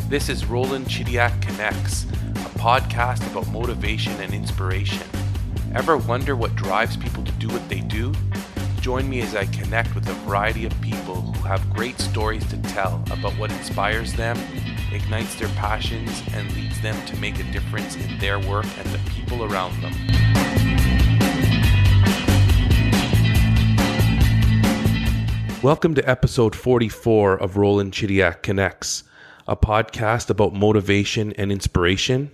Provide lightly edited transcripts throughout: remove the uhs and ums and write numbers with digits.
This is Roland Chidiac Connects, a podcast about motivation and inspiration. Ever wonder what drives people to do what they do? Join me as I connect with a variety of people who have great stories to tell about what inspires them, ignites their passions, and leads them to make a difference in their work and the people around them. Welcome to episode 44 of Roland Chidiac Connects, a podcast about motivation and inspiration.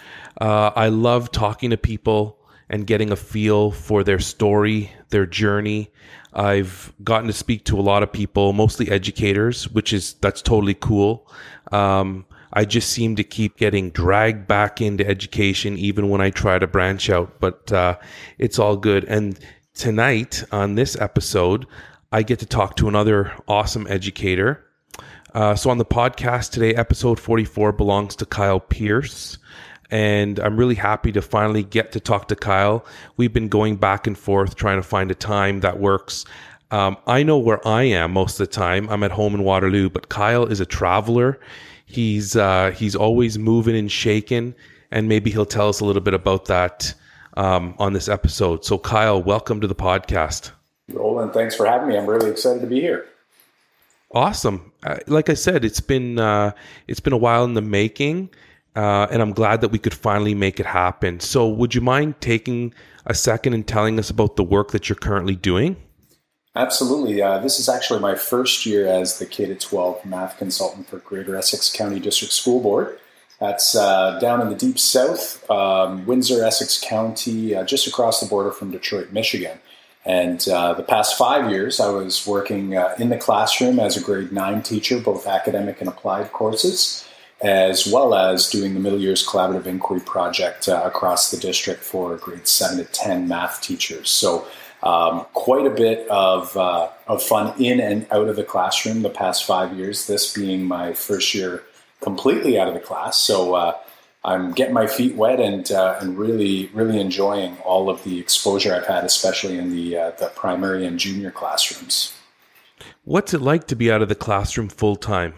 I love talking to people and getting a feel for their story, their journey. I've gotten to speak to a lot of people, mostly educators, that's totally cool. I just seem to keep getting dragged back into education, even when I try to branch out, but it's all good. And tonight on this episode, I get to talk to another awesome educator. So on the podcast today, episode 44 belongs to Kyle Pierce. And I'm really happy to finally get to talk to Kyle. We've been going back and forth trying to find a time that works. I know where I am most of the time. I'm at home in Waterloo, but Kyle is a traveler. He's always moving and shaking, and maybe he'll tell us a little bit about that on this episode. So Kyle, welcome to the podcast. Roland, thanks for having me. I'm really excited to be here. Awesome. Like I said, it's been a while in the making, and I'm glad that we could finally make it happen. So would you mind taking a second and telling us about the work that you're currently doing? Absolutely. This is actually my first year as the K-12 math consultant for Greater Essex County District School Board. That's down in the deep south, Windsor, Essex County, just across the border from Detroit, Michigan. And the past 5 years, I was working in the classroom as a grade 9 teacher, both academic and applied courses, as well as doing the Middle Years Collaborative Inquiry Project across the district for grade 7 to 10 math teachers. So quite a bit of fun in and out of the classroom the past 5 years, this being my first year completely out of the class. So I'm getting my feet wet and really, really enjoying all of the exposure I've had, especially in the primary and junior classrooms. What's it like to be out of the classroom full time?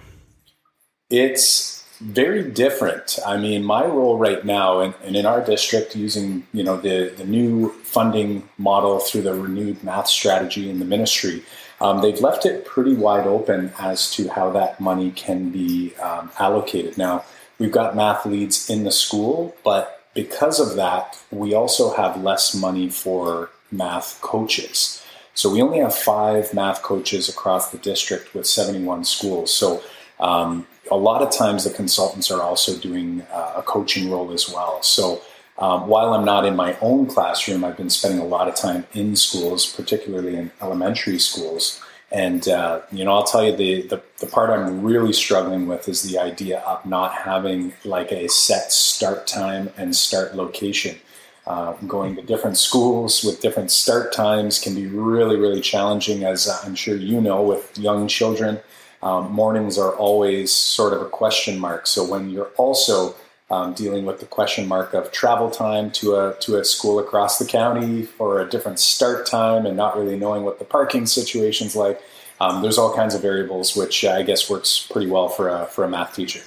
It's very different. I mean, my role right now, and in our district, using the new funding model through the renewed math strategy in the ministry, they've left it pretty wide open as to how that money can be allocated. Now, we've got math leads in the school, but because of that, we also have less money for math coaches. So we only have 5 math coaches across the district with 71 schools. So a lot of times the consultants are also doing a coaching role as well. So while I'm not in my own classroom, I've been spending a lot of time in schools, particularly in elementary schools. And, I'll tell you the part I'm really struggling with is the idea of not having like a set start time and start location. Going to different schools with different start times can be really, really challenging, as I'm sure you know, with young children. Mornings are always sort of a question mark. So when you're also dealing with the question mark of travel time to a school across the county for a different start time and not really knowing what the parking situation's like, there's all kinds of variables, which I guess works pretty well for a math teacher.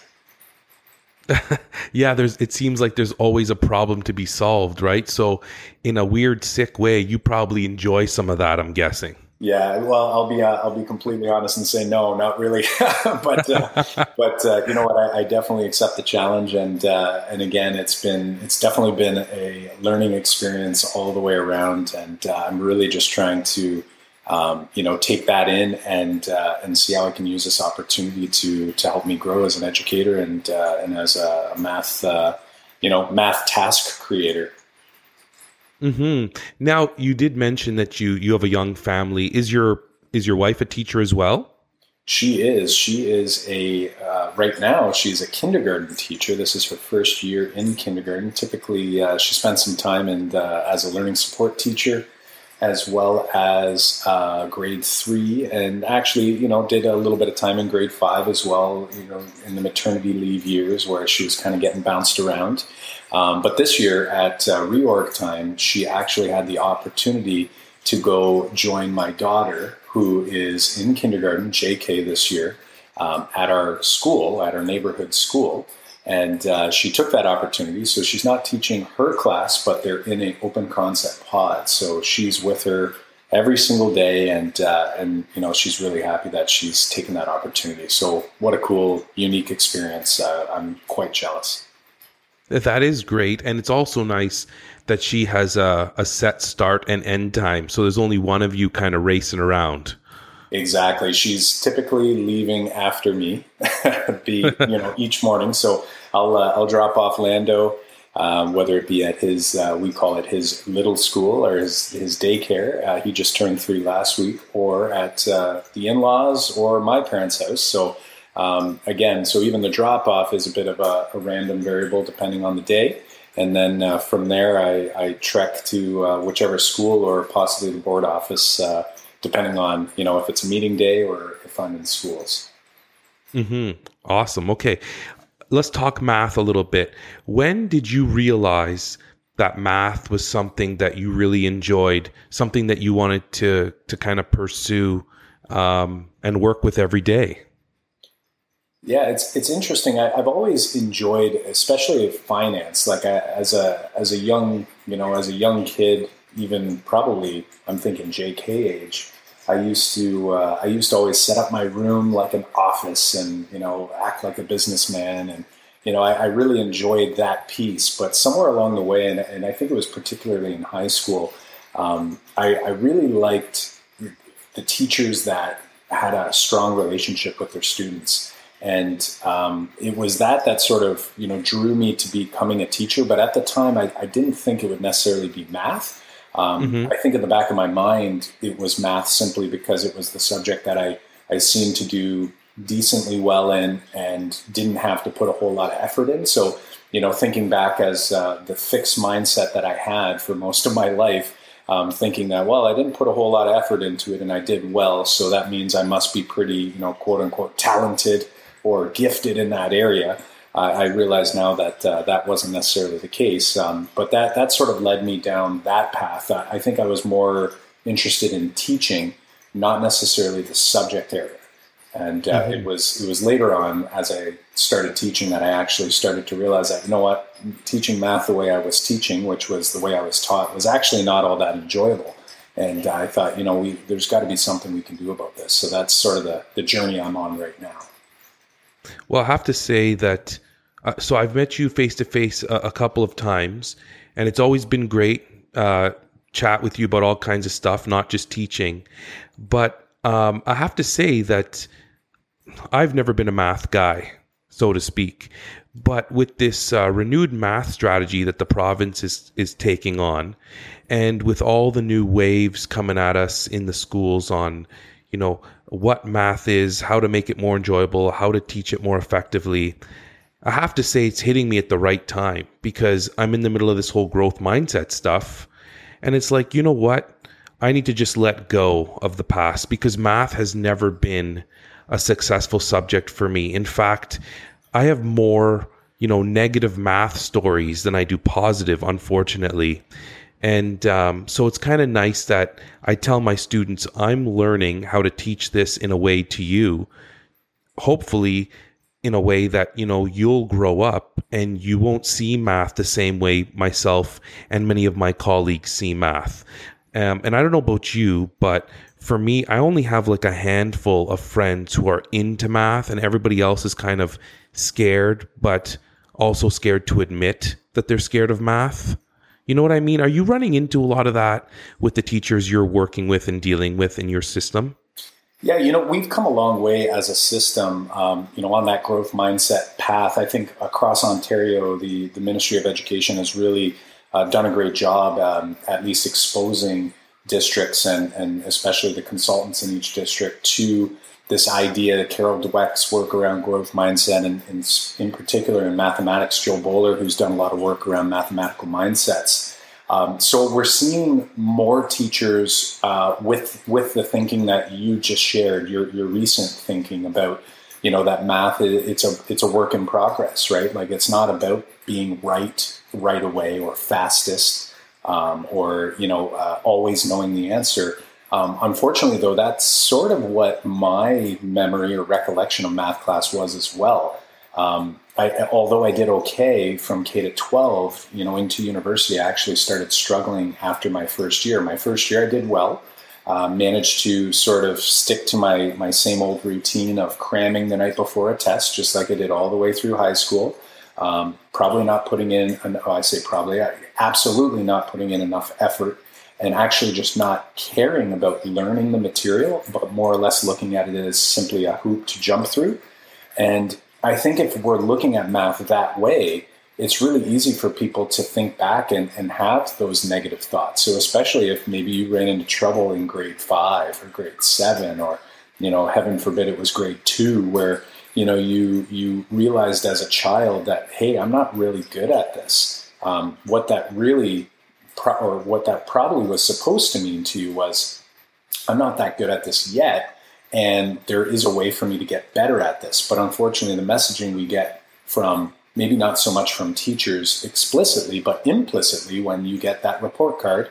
Yeah, it seems like there's always a problem to be solved, right? So in a weird, sick way, you probably enjoy some of that, I'm guessing. Yeah, well, I'll be completely honest and say no, not really. but you know what? I definitely accept the challenge, and again, it's definitely been a learning experience all the way around, and I'm really just trying to take that in and see how I can use this opportunity to help me grow as an educator and as a math math task creator. Mm-hmm. Now, you did mention that you have a young family. Is your wife a teacher as well? She is. She is right now, she's a kindergarten teacher. This is her first year in kindergarten. Typically, she spent some time as a learning support teacher, as well as grade 3, and actually, did a little bit of time in grade 5 as well, in the maternity leave years where she was kind of getting bounced around. But this year at reorg time, she actually had the opportunity to go join my daughter, who is in kindergarten, JK this year, at our school, at our neighborhood school. And she took that opportunity. So she's not teaching her class, but they're in an open concept pod. So she's with her every single day, and she's really happy that she's taken that opportunity. So what a cool, unique experience. I'm quite jealous. That is great. And it's also nice that she has a set start and end time. So there's only one of you kind of racing around. Exactly. She's typically leaving after me each morning. So I'll drop off Lando, whether it be at his, we call it his little school or his daycare. He just turned 3 last week, or at the in-laws or my parents' house. So so even the drop off is a bit of a random variable depending on the day. And then from there, I trek to whichever school or possibly the board office, depending on, if it's a meeting day or if I'm in schools. Mm-hmm. Awesome. Okay. Let's talk math a little bit. When did you realize that math was something that you really enjoyed, something that you wanted to kind of pursue and work with every day? Yeah, it's interesting. I've always enjoyed, especially finance. Like as a young kid, even probably I'm thinking JK age, I used to always set up my room like an office and act like a businessman, and I really enjoyed that piece. But somewhere along the way, and I think it was particularly in high school, I really liked the teachers that had a strong relationship with their students. And it was that sort of, drew me to becoming a teacher. But at the time, I didn't think it would necessarily be math. I think in the back of my mind, it was math simply because it was the subject that I seemed to do decently well in and didn't have to put a whole lot of effort in. So, thinking back as the fixed mindset that I had for most of my life, thinking that, well, I didn't put a whole lot of effort into it and I did well. So that means I must be pretty, quote unquote, talented or gifted in that area. I realize now that that wasn't necessarily the case, but that sort of led me down that path. I think I was more interested in teaching, not necessarily the subject area. And it was later on, as I started teaching, that I actually started to realize that, teaching math the way I was teaching, which was the way I was taught, was actually not all that enjoyable. And I thought, there's got to be something we can do about this. So that's sort of the journey I'm on right now. Well, I have to say that, so I've met you face-to-face a couple of times, and it's always been great chat with you about all kinds of stuff, not just teaching. But I have to say that I've never been a math guy, so to speak. But with this renewed math strategy that the province is taking on, and with all the new waves coming at us in the schools on, what math is, how to make it more enjoyable, how to teach it more effectively, I have to say it's hitting me at the right time, because I'm in the middle of this whole growth mindset stuff. And it's like, you know what? I need to just let go of the past, because math has never been a successful subject for me. In fact, I have more, negative math stories than I do positive, unfortunately. And so it's kind of nice that I tell my students I'm learning how to teach this in a way to you, hopefully in a way that, you'll grow up and you won't see math the same way myself and many of my colleagues see math. And I don't know about you, but for me, I only have like a handful of friends who are into math, and everybody else is kind of scared, but also scared to admit that they're scared of math. You know what I mean? Are you running into a lot of that with the teachers you're working with and dealing with in your system? Yeah, we've come a long way as a system, on that growth mindset path. I think across Ontario, the Ministry of Education has really done a great job, at least exposing districts and especially the consultants in each district to this idea. Carol Dweck's work around growth mindset, and in particular in mathematics, Joe Bowler, who's done a lot of work around mathematical mindsets. So we're seeing more teachers with the thinking that you just shared, your recent thinking about, that math, it's a work in progress, right? Like, it's not about being right away or fastest, or always knowing the answer. Unfortunately, though, that's sort of what my memory or recollection of math class was as well. Although I did okay from K to 12, into university, I actually started struggling after my first year. My first year, I did well. Managed to sort of stick to my same old routine of cramming the night before a test, just like I did all the way through high school. Probably not putting in, absolutely not putting in enough effort, and actually just not caring about learning the material, but more or less looking at it as simply a hoop to jump through. And I think if we're looking at math that way, it's really easy for people to think back and have those negative thoughts. So especially if maybe you ran into trouble in grade 5 or grade 7, or, heaven forbid it was grade 2, where, you realized as a child that, hey, I'm not really good at this. What that probably was supposed to mean to you was, I'm not that good at this yet, and there is a way for me to get better at this. But unfortunately, the messaging we get from, maybe not so much from teachers explicitly, but implicitly when you get that report card,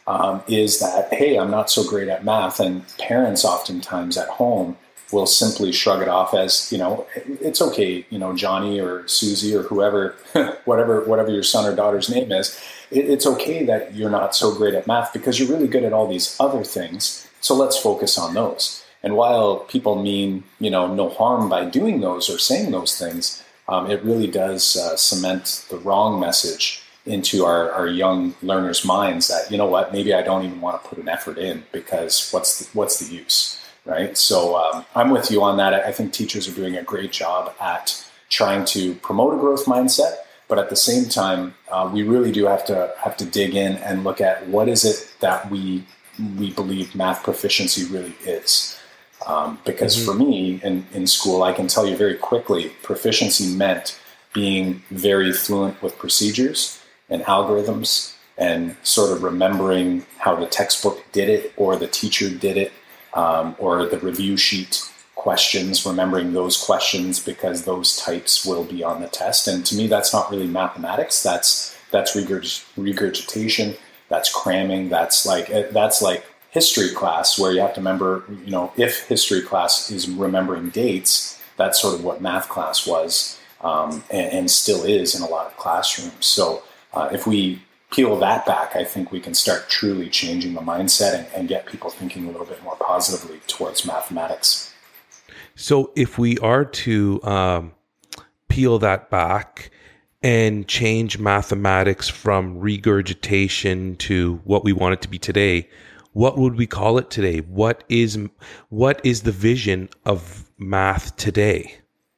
is that, hey, I'm not so great at math. And parents oftentimes at home will simply shrug it off as, it's okay, Johnny or Susie or whoever, whatever your son or daughter's name is, it's okay that you're not so great at math because you're really good at all these other things. So let's focus on those. And while people mean, no harm by doing those or saying those things, it really does cement the wrong message into our young learners' minds that, maybe I don't even want to put an effort in because what's the use, right? So I'm with you on that. I think teachers are doing a great job at trying to promote a growth mindset, but at the same time, we really do have to dig in and look at what is it that we believe math proficiency really is. Because for me in school, I can tell you very quickly, proficiency meant being very fluent with procedures and algorithms and sort of remembering how the textbook did it or the teacher did it, or the review sheet questions, remembering those questions because those types will be on the test. And to me, that's not really mathematics. That's regurgitation. That's cramming. That's like history class, where you have to remember, if history class is remembering dates, that's sort of what math class was, and still is in a lot of classrooms. So if we peel that back, I think we can start truly changing the mindset and get people thinking a little bit more positively towards mathematics. So if we are to peel that back and change mathematics from regurgitation to what we want it to be today, what would we call it today? What is the vision of math today?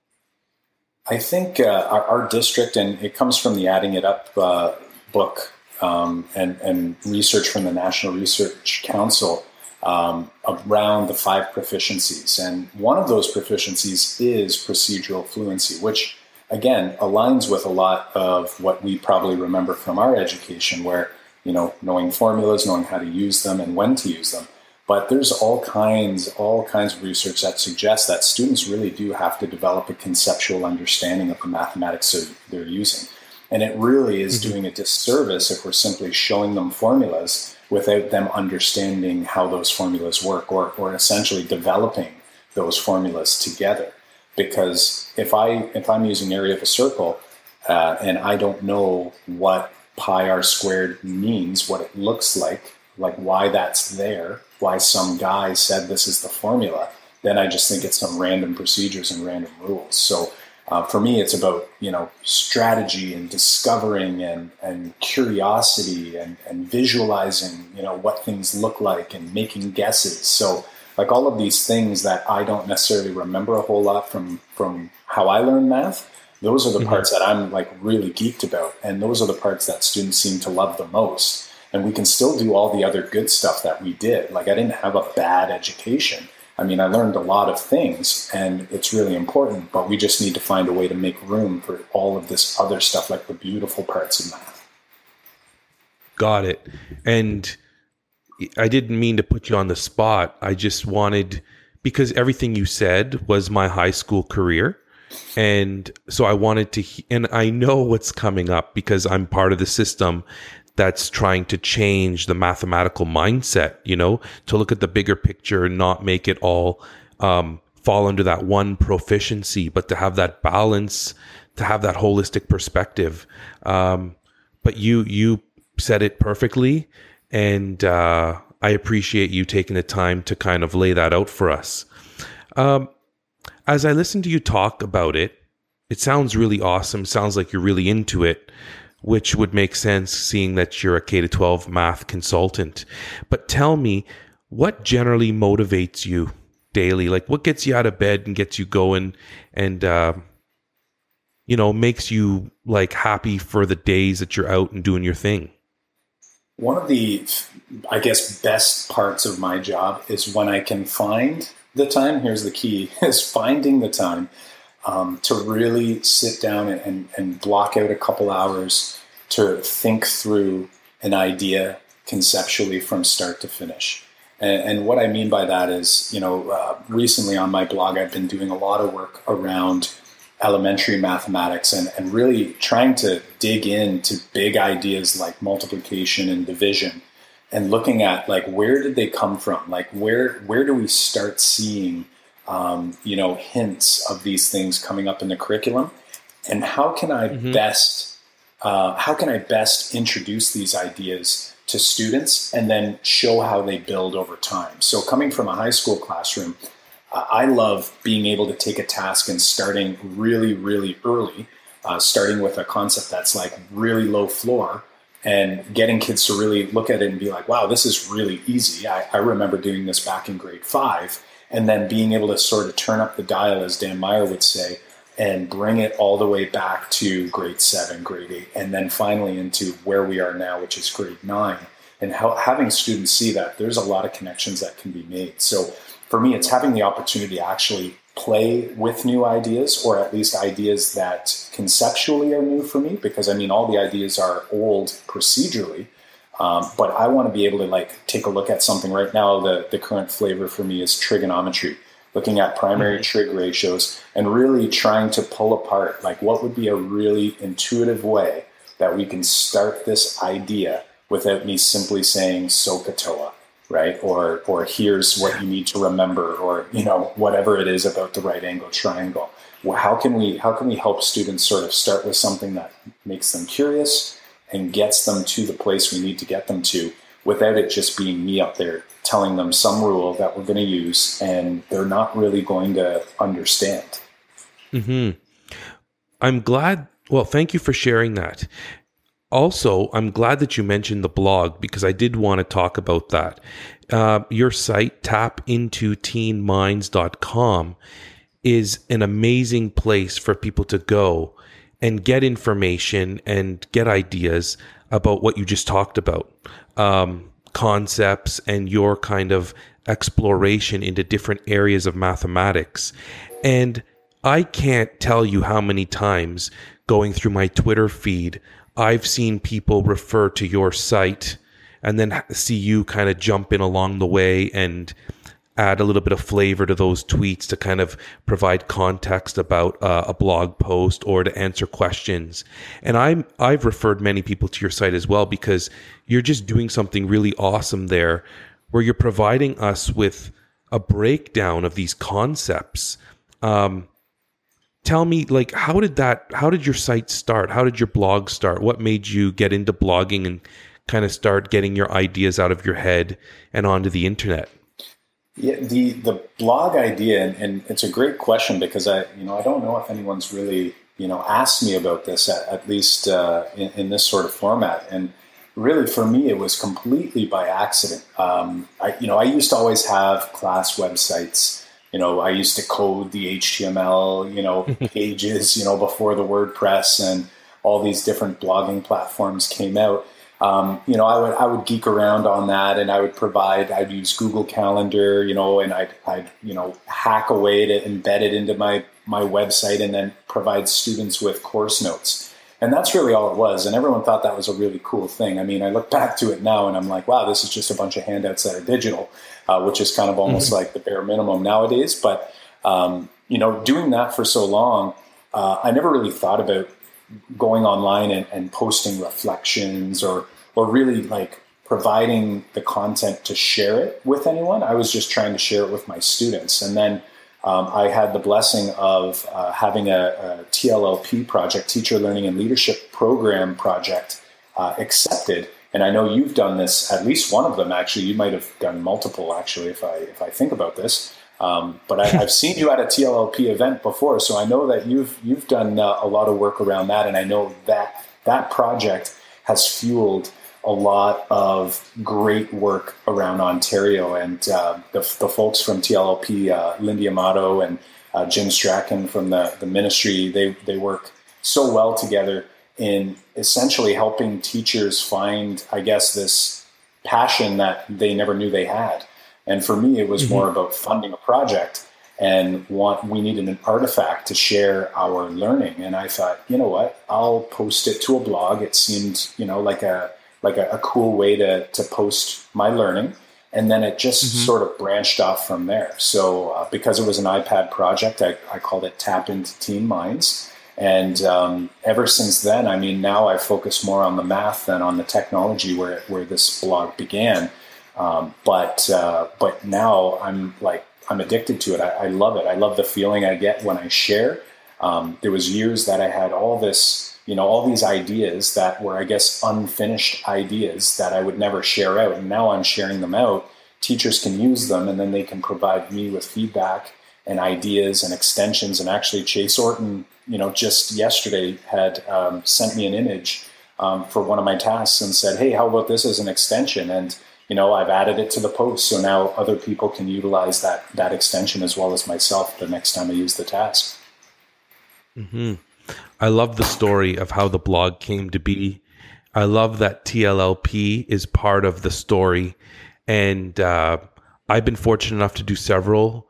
I think our district, and it comes from the Adding It Up book and research from the National Research Council around the 5 proficiencies. And one of those proficiencies is procedural fluency, which, again, aligns with a lot of what we probably remember from our education, where knowing formulas, knowing how to use them and when to use them. But there's all kinds of research that suggests that students really do have to develop a conceptual understanding of the mathematics they're using. And it really is doing a disservice if we're simply showing them formulas without them understanding how those formulas work, or essentially developing those formulas together. Because if I'm using area of a circle and I don't know what pi r squared means, what it looks like why that's there, why some guy said this is the formula, then I just think it's some random procedures and random rules. So for me, it's about, strategy and discovering and curiosity and visualizing, what things look like and making guesses. So all of these things that I don't necessarily remember a whole lot from how I learned math, those are the parts that I'm really geeked about. And those are the parts that students seem to love the most. And we can still do all the other good stuff that we did. I didn't have a bad education. I mean, I learned a lot of things and it's really important, but we just need to find a way to make room for all of this other stuff, like the beautiful parts of math. Got it. And I didn't mean to put you on the spot. I just wanted, because everything you said was my high school career. And so I wanted to, and I know what's coming up because I'm part of the system, that's trying to change the mathematical mindset, to look at the bigger picture and not make it all fall under that one proficiency, but to have that balance, to have that holistic perspective. But you said it perfectly, and I appreciate you taking the time to kind of lay that out for us. As I listen to you talk about it, it sounds really awesome. Sounds like you're really into it, which would make sense seeing that you're a K-12 math consultant. But tell me, what generally motivates you daily? Like, what gets you out of bed and gets you going and, makes you like happy for the days that you're out and doing your thing? One of the, I guess, best parts of my job is when I can find the time. Here's the key, is finding the time to really sit down and block out a couple hours to think through an idea conceptually from start to finish. And what I mean by that is, recently on my blog, I've been doing a lot of work around elementary mathematics and really trying to dig into big ideas like multiplication and division and looking at like, where did they come from? Like, where do we start seeing hints of these things coming up in the curriculum, and how can I best introduce these ideas to students and then show how they build over time. So coming from a high school classroom, I love being able to take a task and starting really, really early, starting with a concept that's like really low floor and getting kids to really look at it and be like, wow, this is really easy. I remember doing this back in grade 5. And then being able to sort of turn up the dial, as Dan Meyer would say, and bring it all the way back to grade 7, grade 8, and then finally into where we are now, which is grade 9. And having students see that there's a lot of connections that can be made. So for me, it's having the opportunity to actually play with new ideas, or at least ideas that conceptually are new for me, because all the ideas are old procedurally. But I want to be able to take a look at something right now. The current flavor for me is trigonometry, looking at primary trig ratios and really trying to pull apart what would be a really intuitive way that we can start this idea without me simply saying SOHCAHTOA, right? Or here's what you need to remember, or whatever it is about the right angle triangle. Well, how can we help students sort of start with something that makes them curious and gets them to the place we need to get them to, without it just being me up there telling them some rule that we're going to use and they're not really going to understand. I'm glad. Well, thank you for sharing that. Also, I'm glad that you mentioned the blog, because I did want to talk about that. Your site, tapintoteenminds.com, is an amazing place for people to go and get information and get ideas about what you just talked about, concepts and your kind of exploration into different areas of mathematics. And I can't tell you how many times going through my Twitter feed, I've seen people refer to your site and then see you kind of jump in along the way and add a little bit of flavor to those tweets to kind of provide context about a blog post or to answer questions. And I've referred many people to your site as well, because you're just doing something really awesome there, where you're providing us with a breakdown of these concepts. Tell me, how did your site start? How did your blog start? What made you get into blogging and kind of start getting your ideas out of your head and onto the internet? Yeah, the blog idea, and it's a great question, because I don't know if anyone's really, asked me about this, at least in this sort of format. And really, for me, it was completely by accident. I used to always have class websites. I used to code the HTML, pages, before the WordPress and all these different blogging platforms came out. I would geek around on that, and I'd use Google Calendar, and I'd hack away to embed it into my website and then provide students with course notes. And that's really all it was. And everyone thought that was a really cool thing. I look back to it now and I'm like, wow, this is just a bunch of handouts that are digital, which is kind of almost like the bare minimum nowadays. But, doing that for so long, I never really thought about going online and posting reflections or or really like providing the content to share it with anyone. I was just trying to share it with my students. And then I had the blessing of having a TLLP project, Teacher Learning and Leadership Program project, accepted. And I know you've done this, at least one of them, actually. You might have done multiple, actually, if I think about this. But I've seen you at a TLLP event before, so I know that you've done a lot of work around that. And I know that project has fueled a lot of great work around Ontario, and the folks from TLLP, Lindy Amato and Jim Strachan from the ministry, they work so well together in essentially helping teachers find, I guess, this passion that they never knew they had. And for me, it was more about funding a project, and we needed an artifact to share our learning. And I thought, you know what, I'll post it to a blog. It seemed, like a cool way to post my learning. And then it just sort of branched off from there. So because it was an iPad project, I called it Tap Into Teen Minds. And ever since then, I mean, now I focus more on the math than on the technology where this blog began. But now I'm addicted to it. I love it. I love the feeling I get when I share. There was years that I had all this, all these ideas that were, I guess, unfinished ideas that I would never share out. And now I'm sharing them out. Teachers can use them, and then they can provide me with feedback and ideas and extensions. And actually, Chase Orton, just yesterday had sent me an image for one of my tasks and said, hey, how about this as an extension? And, I've added it to the post. So now other people can utilize that extension as well as myself the next time I use the task. Mm-hmm. I love the story of how the blog came to be. I love that TLLP is part of the story. And I've been fortunate enough to do several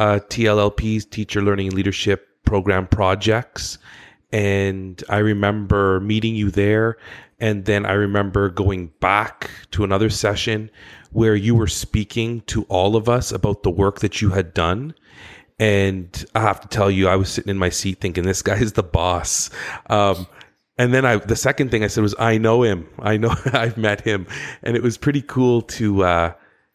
TLLPs, Teacher Learning and Leadership Program projects. And I remember meeting you there. And then I remember going back to another session where you were speaking to all of us about the work that you had done. And I have to tell you, I was sitting in my seat thinking, this guy is the boss. And then the second thing I said was, I know him. I know I've met him. And it was pretty cool to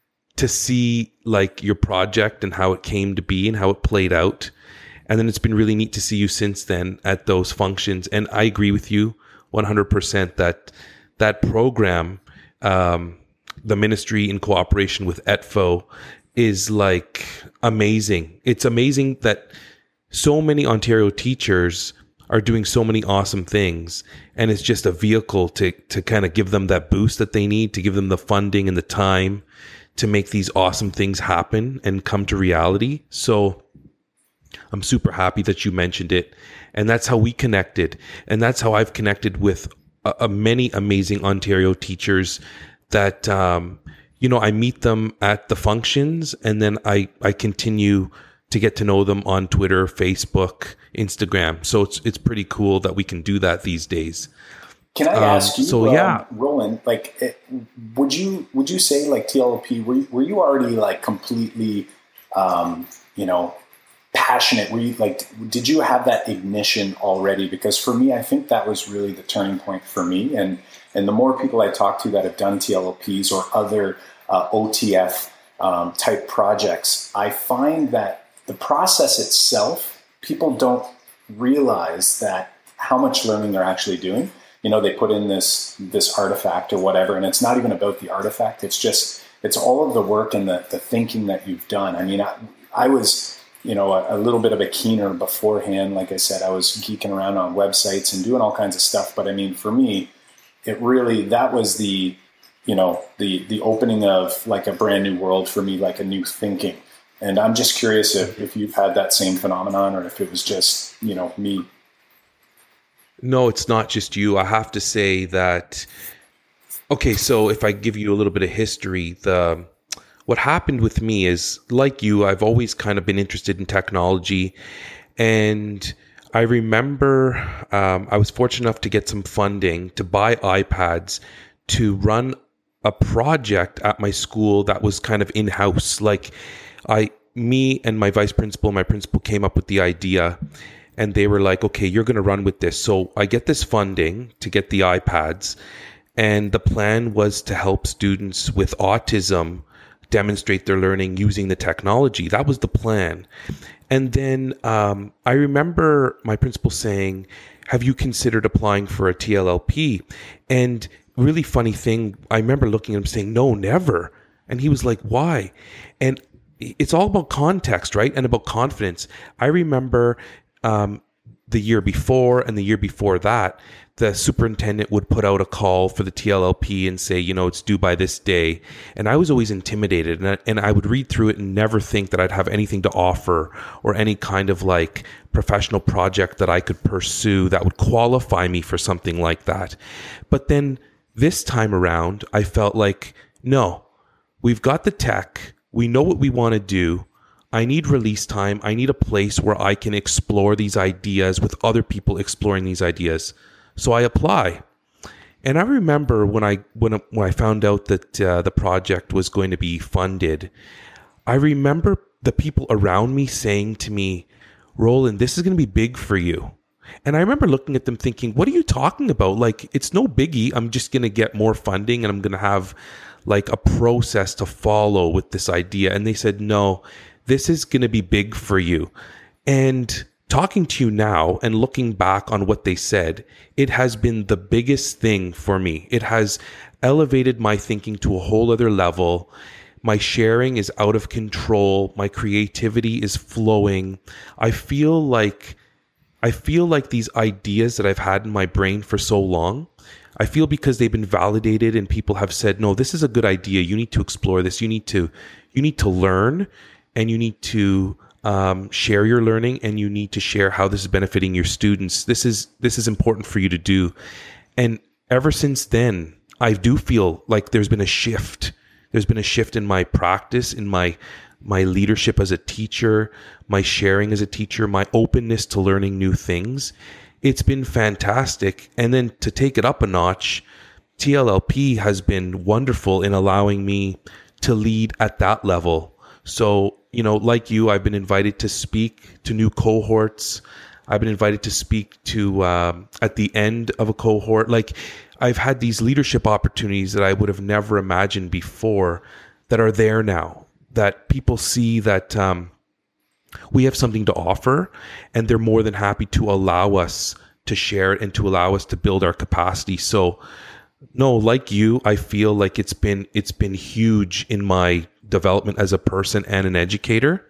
see like your project and how it came to be and how it played out. And then it's been really neat to see you since then at those functions. And I agree with you 100% that program, the ministry in cooperation with ETFO, is like amazing. It's amazing that so many Ontario teachers are doing so many awesome things, and it's just a vehicle to kind of give them that boost that they need, to give them the funding and the time to make these awesome things happen and come to reality. So I'm super happy that you mentioned it, and that's how we connected, and that's how I've connected with many amazing Ontario teachers that I meet them at the functions, and then I continue to get to know them on Twitter, Facebook, Instagram. So it's pretty cool that we can do that these days. Can I ask you, Roland, would you say like TLLP, were you already like completely, passionate? Were you did you have that ignition already? Because for me, I think that was really the turning point for me. And the more people I talk to that have done TLLPs or other OTF type projects, I find that the process itself, people don't realize that how much learning they're actually doing. They put in this artifact or whatever, and it's not even about the artifact. It's all of the work and the thinking that you've done. I mean, I was, a little bit of a keener beforehand. Like I said, I was geeking around on websites and doing all kinds of stuff. But I mean, for me, that was the opening of like a brand new world for me, like a new thinking. And I'm just curious if you've had that same phenomenon, or if it was just, me. No, it's not just you. I have to say that, okay, so if I give you a little bit of history, what happened with me is, like you, I've always kind of been interested in technology. And I remember I was fortunate enough to get some funding to buy iPads to run a project at my school that was kind of in-house. Like me and my vice principal, my principal came up with the idea, and they were like, okay, you're going to run with this. So I get this funding to get the iPads, And the plan was to help students with autism demonstrate their learning using the technology. That was the plan. And then I remember my principal saying, have you considered applying for a TLLP? And really funny thing, I remember looking at him saying, no, never. And he was like, why? And it's all about context, right? And about confidence. I remember the year before and the year before that, the superintendent would put out a call for the TLLP and say, it's due by this day. And I was always intimidated, and I would read through it and never think that I'd have anything to offer or any kind of like professional project that I could pursue that would qualify me for something like that. But then this time around, I felt like, no, we've got the tech. We know what we want to do. I need release time. I need a place where I can explore these ideas with other people exploring these ideas. So I apply. And I remember when I found out that the project was going to be funded, I remember the people around me saying to me, Roland, this is going to be big for you. And I remember looking at them thinking, what are you talking about? Like, it's no biggie. I'm just going to get more funding and I'm going to have like a process to follow with this idea. And they said, no, this is going to be big for you. And talking to you now and looking back on what they said, it has been the biggest thing for me. It has elevated my thinking to a whole other level. My sharing is out of control. My creativity is flowing. I feel like these ideas that I've had in my brain for so long, I feel because they've been validated and people have said, no, this is a good idea. You need to explore this. You need to learn, and you need to share your learning, and you need to share how this is benefiting your students. This is important for you to do. And ever since then, I do feel like there's been a shift. There's been a shift in my practice, in my leadership as a teacher, my sharing as a teacher, my openness to learning new things. It's been fantastic. And then to take it up a notch, TLLP has been wonderful in allowing me to lead at that level. So, like you, I've been invited to speak to new cohorts. I've been invited to speak to at the end of a cohort. Like, I've had these leadership opportunities that I would have never imagined before that are there now, that people see that we have something to offer, and they're more than happy to allow us to share it and to allow us to build our capacity. So, no, like you, I feel like it's been huge in my development as a person and an educator.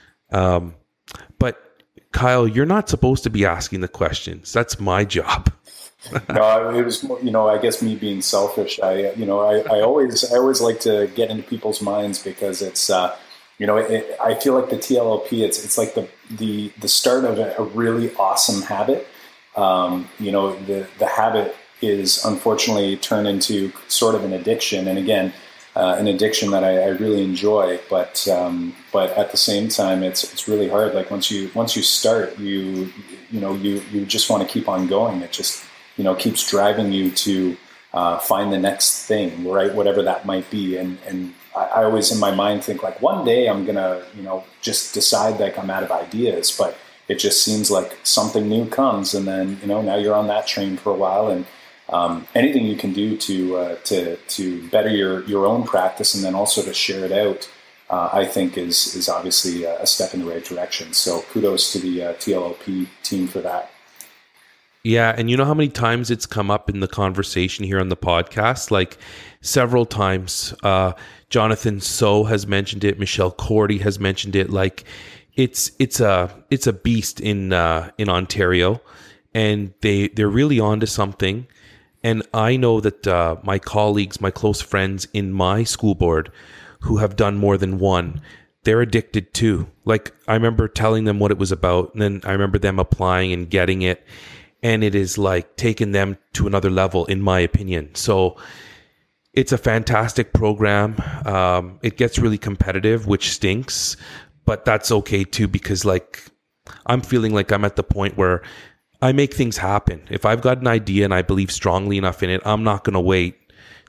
But Kyle, you're not supposed to be asking the questions. That's my job. No, it was, I guess me being selfish. I always like to get into people's minds because it's, I feel like the TLLP, it's like the start of a really awesome habit. The habit is unfortunately turned into sort of an addiction. And again, an addiction that I really enjoy, but at the same time, it's really hard. Like once you start, you just want to keep on going. It just, keeps driving you to find the next thing, right? Whatever that might be. And I always in my mind think like one day I'm going to, just decide like I'm out of ideas, but it just seems like something new comes. And then, now you're on that train for a while, and anything you can do to better your own practice and then also to share it out, I think is obviously a step in the right direction. So kudos to the TLLP team for that. Yeah, and you know how many times it's come up in the conversation here on the podcast? Like several times. Jonathan So has mentioned it. Michelle Cordy has mentioned it. Like it's a beast in Ontario, and they're really onto something. And I know that my colleagues, my close friends in my school board who have done more than one, they're addicted too. Like I remember telling them what it was about, and then I remember them applying and getting it. And it is like taken them to another level, in my opinion. So it's a fantastic program. It gets really competitive, which stinks, but that's okay too, because like I'm feeling like I'm at the point where I make things happen. If I've got an idea and I believe strongly enough in it, I'm not going to wait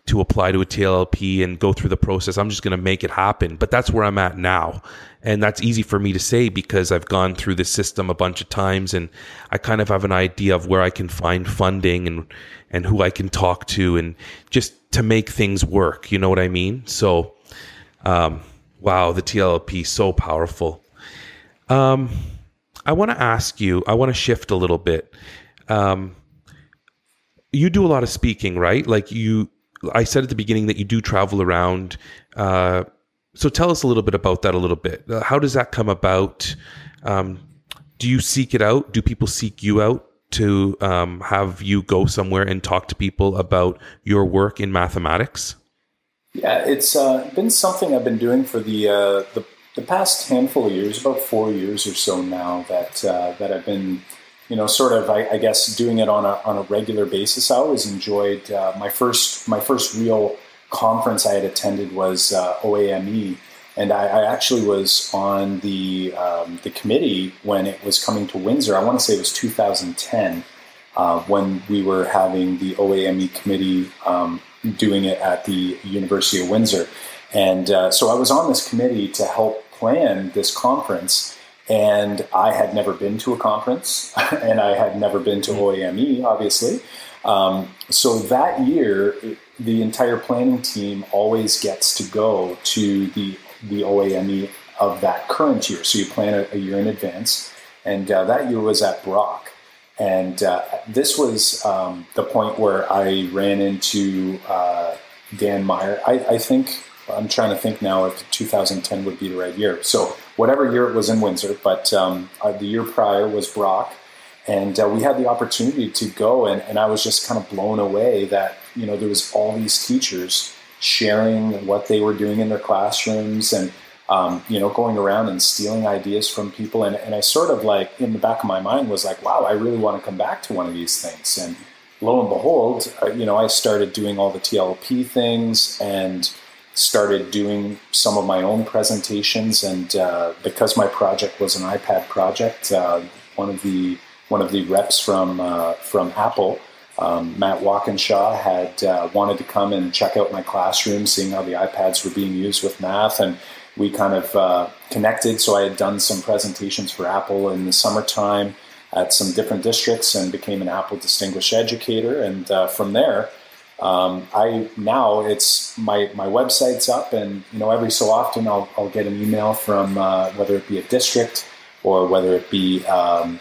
to apply to a TLLP and go through the process. I'm just going to make it happen. But that's where I'm at now. And that's easy for me to say because I've gone through this system a bunch of times, and I kind of have an idea of where I can find funding and who I can talk to, and just to make things work. You know what I mean? So, wow, the TLLP is so powerful. I want to ask you, I want to shift a little bit. You do a lot of speaking, right? I said at the beginning that you do travel around. So tell us a little bit about that a little bit. How does that come about? Do you seek it out? Do people seek you out to have you go somewhere and talk to people about your work in mathematics? Yeah, it's been something I've been doing for the past handful of years, about 4 years or so now, that I've been, sort of, I guess, doing it on a regular basis. I always enjoyed my first real conference I had attended was OAME, and I actually was on the committee when it was coming to Windsor. I want to say it was 2010 when we were having the OAME committee doing it at the University of Windsor, and so I was on this committee to help plan this conference. And I had never been to a conference, and I had never been to OAME, obviously. So that year, the entire planning team always gets to go to the OAME of that current year. So you plan a year in advance, and that year was at Brock. And this was the point where I ran into Dan Meyer. I think, I'm trying to think now if 2010 would be the right year. So whatever year it was in Windsor, but the year prior was Brock. And we had the opportunity to go, and I was just kind of blown away that, there was all these teachers sharing what they were doing in their classrooms and, going around and stealing ideas from people. And I sort of in the back of my mind was like, wow, I really want to come back to one of these things. And lo and behold, I started doing all the TLP things and started doing some of my own presentations, and because my project was an iPad project, one of the reps from Apple, Matt Walkinshaw, had wanted to come and check out my classroom, seeing how the iPads were being used with math, and we kind of connected. So I had done some presentations for Apple in the summertime at some different districts and became an Apple Distinguished Educator, and from there, it's my website's up, and every so often I'll get an email from whether it be a district or whether it be an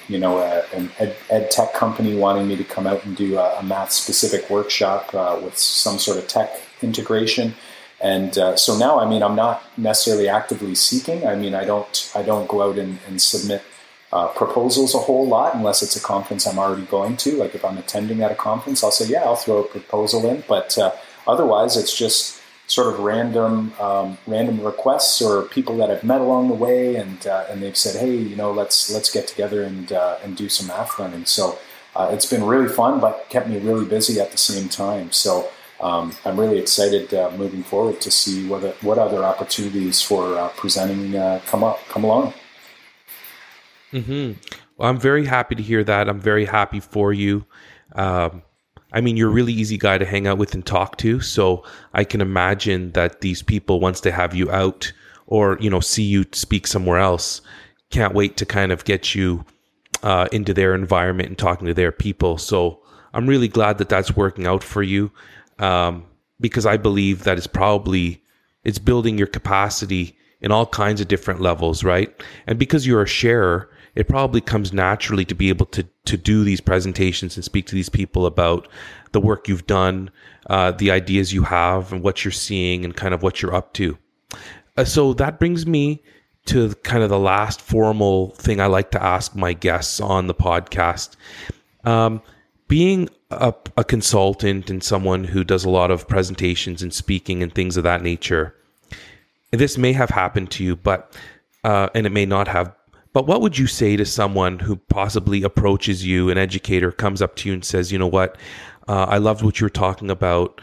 ed tech company wanting me to come out and do a math specific workshop with some sort of tech integration. And so now, I'm not necessarily actively seeking. I don't go out and submit proposals a whole lot unless it's a conference I'm already going to. Like if I'm attending at a conference, I'll say, yeah, I'll throw a proposal in. But otherwise, it's just sort of random requests or people that I've met along the way, and they've said, hey, let's get together and do some math learning. So it's been really fun, but kept me really busy at the same time. So I'm really excited moving forward to see what other opportunities for presenting come along. Mm-hmm. Well, I'm very happy to hear that. I'm very happy for you. You're a really easy guy to hang out with and talk to. So I can imagine that these people, once they have you out or, see you speak somewhere else, can't wait to kind of get you into their environment and talking to their people. So I'm really glad that that's working out for you, because I believe that it's building your capacity in all kinds of different levels, right? And because you're a sharer, it probably comes naturally to be able to do these presentations and speak to these people about the work you've done, the ideas you have and what you're seeing and kind of what you're up to. So that brings me to kind of the last formal thing I like to ask my guests on the podcast. Being a consultant and someone who does a lot of presentations and speaking and things of that nature, this may have happened to you, but and it may not have. But what would you say to someone who possibly approaches you, an educator, comes up to you and says, you know what, I loved what you were talking about,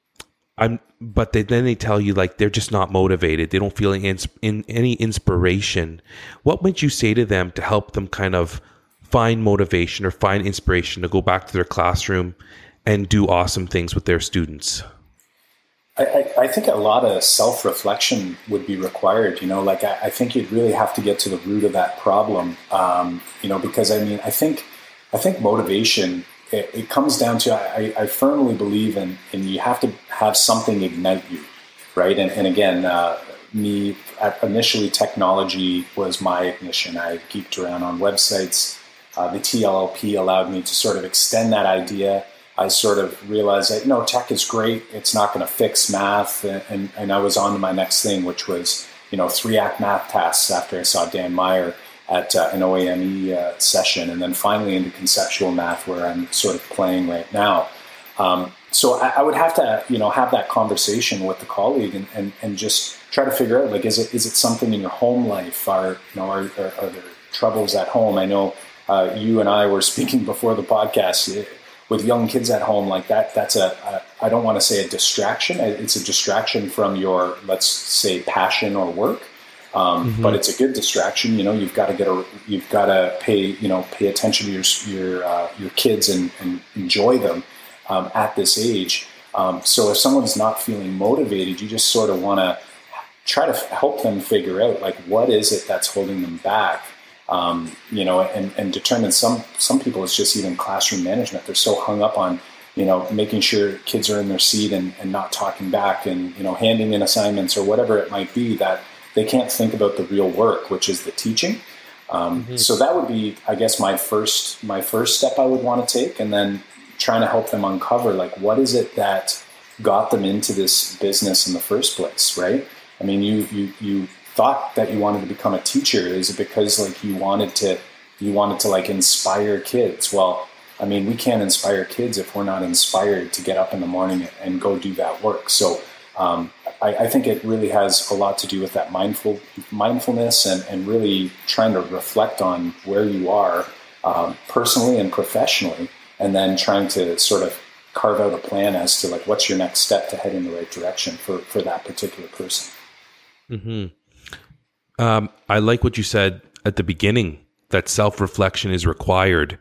but then they tell you they're just not motivated. They don't feel any inspiration. What would you say to them to help them kind of find motivation or find inspiration to go back to their classroom and do awesome things with their students? I think a lot of self-reflection would be required, like I think you'd really have to get to the root of that problem, because I think motivation, it comes down to, I firmly believe in you have to have something ignite you, right? And again, initially technology was my ignition. I geeked around on websites. The TLLP allowed me to sort of extend that idea. I sort of realized that, tech is great. It's not going to fix math. And I was on to my next thing, which was, 3-act math tasks after I saw Dan Meyer at an OAME session. And then finally into conceptual math, where I'm sort of playing right now. So I would have to, have that conversation with the colleague and just try to figure out, like, is it something in your home life? Are there troubles at home? I know you and I were speaking before the podcast. With young kids at home like that, that's I don't want to say a distraction. It's a distraction from your, let's say, passion or work. But it's a good distraction. You've got to pay attention to your kids and enjoy them at this age. So if someone's not feeling motivated, you just sort of want to try to help them figure out, like, what is it that's holding them back. And determine some people, it's just even classroom management. They're so hung up on, making sure kids are in their seat and not talking back and, handing in assignments or whatever it might be, that they can't think about the real work, which is the teaching. So that would be, I guess, my first step I would want to take, and then trying to help them uncover, like, what is it that got them into this business in the first place, right? I mean, you thought that you wanted to become a teacher. Is it because, like, you wanted to like inspire kids? Well, I mean, we can't inspire kids if we're not inspired to get up in the morning and go do that work. So I think it really has a lot to do with that mindfulness and really trying to reflect on where you are personally and professionally, and then trying to sort of carve out a plan as to, like, what's your next step to head in the right direction for that particular person. Mm-hmm. I like what you said at the beginning, that self-reflection is required.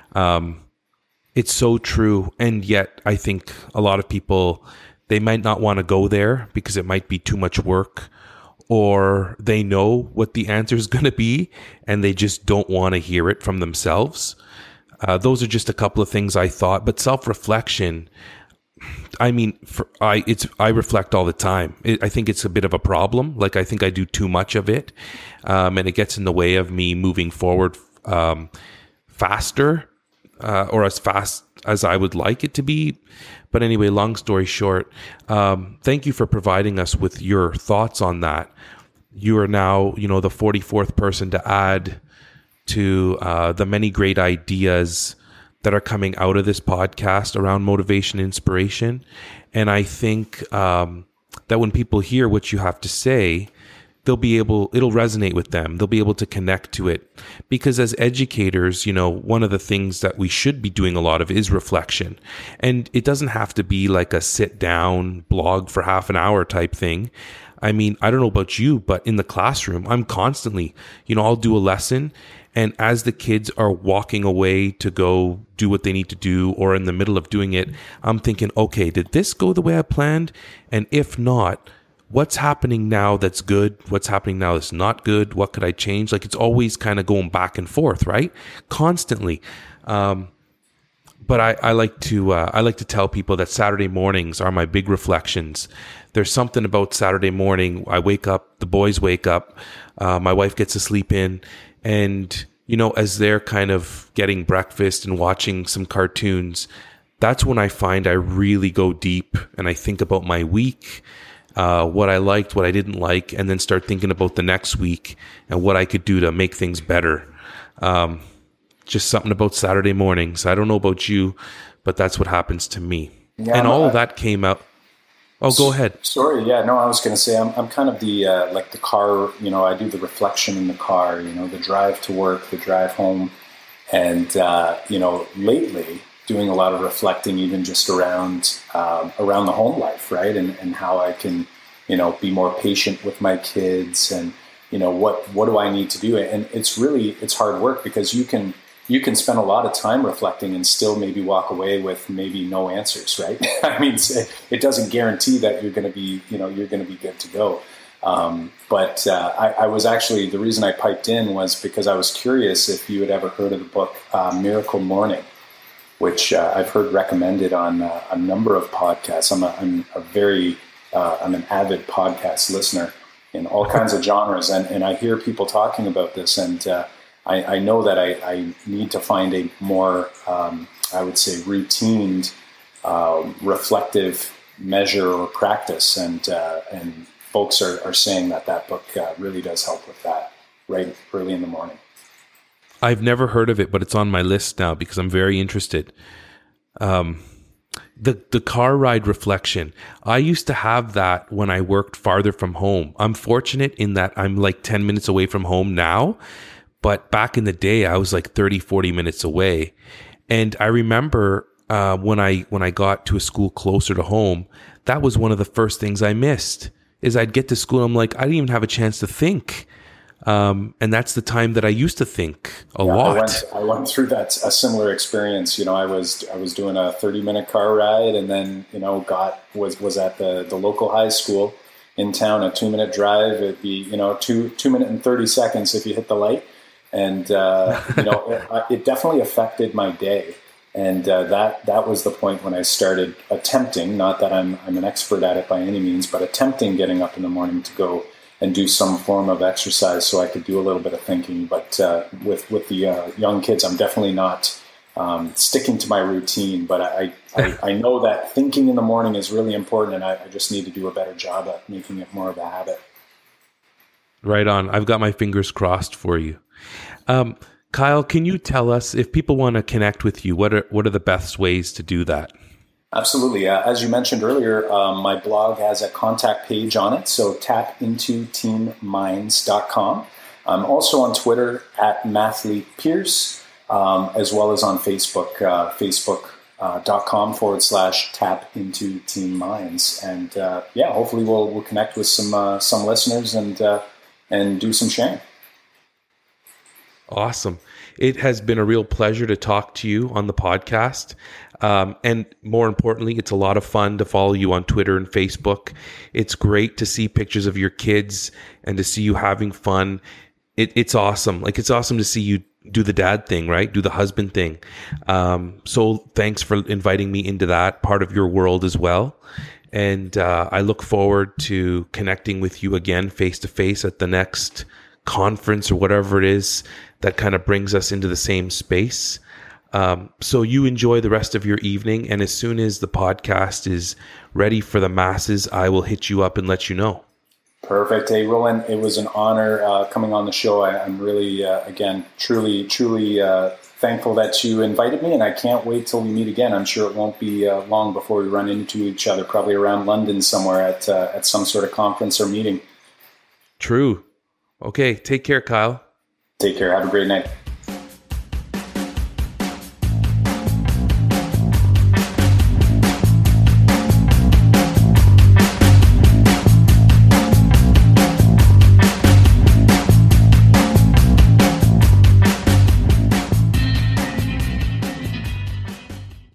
It's so true. And yet I think a lot of people, they might not want to go there because it might be too much work, or they know what the answer is going to be and they just don't want to hear it from themselves. Those are just a couple of things I thought, but self-reflection, I mean, I reflect all the time. I think it's a bit of a problem. Like, I think I do too much of it, and it gets in the way of me moving forward faster, or as fast as I would like it to be. But anyway, long story short, thank you for providing us with your thoughts on that. You are now, the 44th person to add to the many great ideas that are coming out of this podcast around motivation and inspiration. And I think that when people hear what you have to say, it'll resonate with them. They'll be able to connect to it. Because as educators, one of the things that we should be doing a lot of is reflection. And it doesn't have to be like a sit down blog for half an hour type thing. I mean, I don't know about you, but in the classroom, I'm constantly, I'll do a lesson, and as the kids are walking away to go do what they need to do, or in the middle of doing it, I'm thinking, okay, did this go the way I planned? And if not, what's happening now that's good? What's happening now that's not good? What could I change? Like, it's always kind of going back and forth, right? Constantly. But I like to tell people that Saturday mornings are my big reflections. There's something about Saturday morning. I wake up, the boys wake up, my wife gets to sleep in, and as they're kind of getting breakfast and watching some cartoons, that's when I find I really go deep and I think about my week, what I liked, what I didn't like, and then start thinking about the next week and what I could do to make things better. Just something about Saturday mornings. I don't know about you, but that's what happens to me. Yeah, and all of that came out. Oh, go ahead. Sorry. Yeah, no, I was going to say, I'm kind of the, like the car, I do the reflection in the car, the drive to work, the drive home. And, lately doing a lot of reflecting, even just around the home life, right? And how I can, be more patient with my kids, and, what do I need to do? And it's hard work, because you can you can spend a lot of time reflecting and still maybe walk away with maybe no answers, right? I mean, it doesn't guarantee that you're going to be, you're going to be good to go. But I was actually, the reason I piped in was because I was curious if you had ever heard of the book Miracle Morning, which I've heard recommended on a number of podcasts. I'm an avid podcast listener in all kinds of genres, and I hear people talking about this, and I know that I need to find a more, I would say, routined, reflective measure or practice, and folks are saying that book really does help with that right early in the morning. I've never heard of it, but it's on my list now because I'm very interested. The car ride reflection. I used to have that when I worked farther from home. I'm fortunate in that I'm like 10 minutes away from home now, but back in the day, I was like 30, 40 minutes away. And I remember when I got to a school closer to home, that was one of the first things I missed, is I'd get to school and I'm like, I didn't even have a chance to think. And that's the time that I used to think a lot. I went through a similar experience. I was doing a 30-minute car ride, and then was at the local high school in town, a 2-minute drive. It'd be 2 minutes and 30 seconds if you hit the light, and it definitely affected my day. And that was the point when I started attempting. Not that I'm an expert at it by any means, but attempting getting up in the morning to go and do some form of exercise so I could do a little bit of thinking. But with the young kids, I'm definitely not sticking to my routine. But I know that thinking in the morning is really important, and I just need to do a better job at making it more of a habit. Right on. I've got my fingers crossed for you. Kyle, can you tell us, if people want to connect with you, what are the best ways to do that? Absolutely. As you mentioned earlier, my blog has a contact page on it, so tapintoteamminds.com. I'm also on Twitter at MathletePierce, as well as on Facebook, facebook.com/tapintoteamminds. And hopefully we'll connect with some listeners and do some sharing. Awesome. It has been a real pleasure to talk to you on the podcast. And more importantly, it's a lot of fun to follow you on Twitter and Facebook. It's great to see pictures of your kids and to see you having fun. It's awesome. Like, it's awesome to see you do the dad thing, right? Do the husband thing. So thanks for inviting me into that part of your world as well. And I look forward to connecting with you again face to face at the next conference or whatever it is that kind of brings us into the same space. So you enjoy the rest of your evening, and as soon as the podcast is ready for the masses, I will hit you up and let you know. Perfect. Hey, Roland, it was an honor coming on the show. I'm really, again, truly thankful that you invited me, and I can't wait till we meet again. I'm sure it won't be long before we run into each other, probably around London somewhere at some sort of conference or meeting. True. Okay, take care, Kyle. Take care. Have a great night.